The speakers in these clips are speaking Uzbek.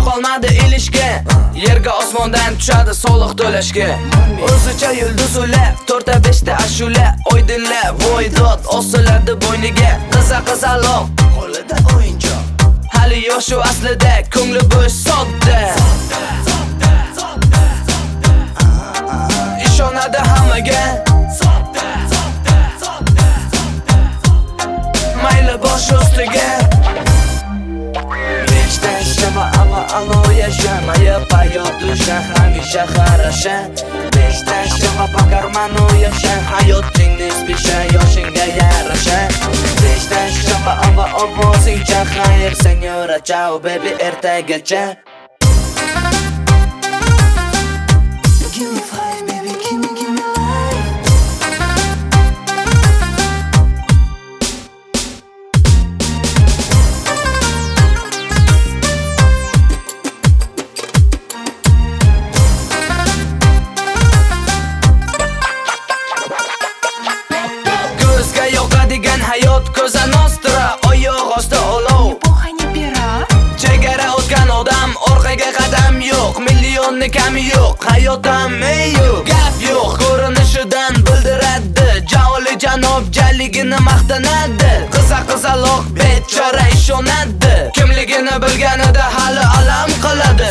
qolmadi ilishga. Yerga osmondan tushadi soliq to'lashga. O'zicha yulduz ulab 4-5 ta ashula, oydinlar voydod osiladi bo'yniga. Qiza-qizaloq qo'lida o'yinchoq. Hali yoshu aslida ko'ngli bo'sh sodda. Ishonadi hammaga. Mayli bosh ustiga. Alo yashamaya hayot usha hamisha qarasha. Beshdan shama pakarmanu yasha hayoting nisbisha yoshingga yarasha. Beshdan shama ovozingcha xayr senyora ciao baby ertagacha. Give me 5 baby, give me life. Hayot ko'za nostra, oyoq osti olov. Chegara o'tgan odam, orqaga qadam yo'q. Millionni kami yo'q, hayotdan yo'q. Gap yo'q, ko'rinishidan bildiradi. Javoli janobjaligini maqtanadi. Qiza-qizaloq bechora ishonadi. Kimligini bilganida hali alam qiladi.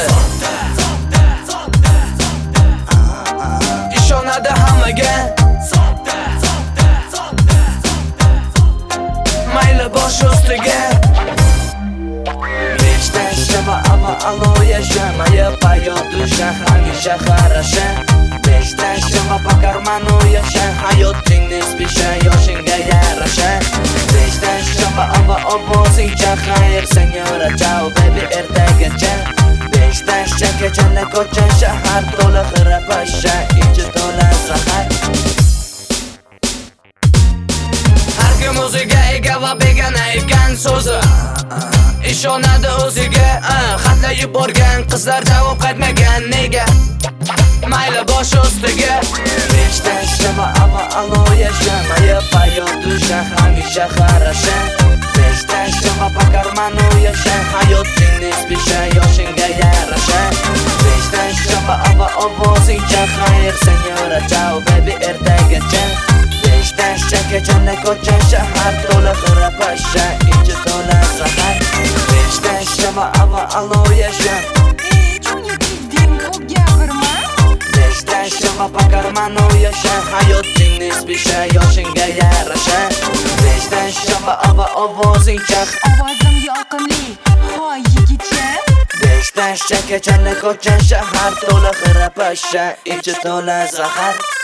Ishonadi hammaga. Mayli bosh ustiga. Beshdan shama alo yashamaya hayot usha hamisha qarasha. Beshdan shama pakarmanu yasha hayoting nisbisha yoshingga yarasha. Beshdan shama ovozingcha xayr senyora ciao baby ertagacha. Beshdan shakacha ko'cha shahar to'la xirapasha, ichi to'la zahar. O'ziga ega va begona ekan so'zi. Ishonadi o'ziga, xatlar yuborgan qizlar javob qaytmagan nega? Mayli bosh ustiga. Beshdan shama alo yashamaya hayot usha hamisha qarasha. Beshdan shama pakarmanu yasha hayoting nisbisha yoshingga yarasha. Beshdan shama ovozingcha xayr senyora ciao baby ertagacha. Beshdan shakacha ko'cha shahar to'la xirapasha, ichi to'la zahar. Beshdan shama alo yasha. Beshdan shama pakarmanu yasha hayoting nisbisha yoshingga yarasha. Beshdan shama ovozingcha ovozim yoqimli, hoy yigitcha. Beshdan shakacha ko'cha shahar to'la xirapasha, ichi to'la zahar.